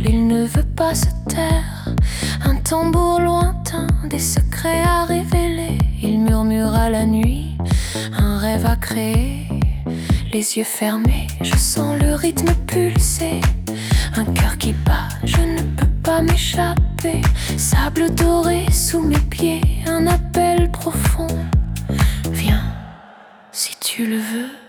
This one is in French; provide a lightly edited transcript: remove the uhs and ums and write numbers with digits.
il ne veut pas se taire. Un tambour lointain, des secrets à révéler. Il murmure à la nuit, un rêve à créer. Les yeux fermés, je sens le rythme pulser. Un cœur qui bat, je ne peux pas m'échapper. Sable doré sous mes pieds, un appel profond. Viens, si tu le veux.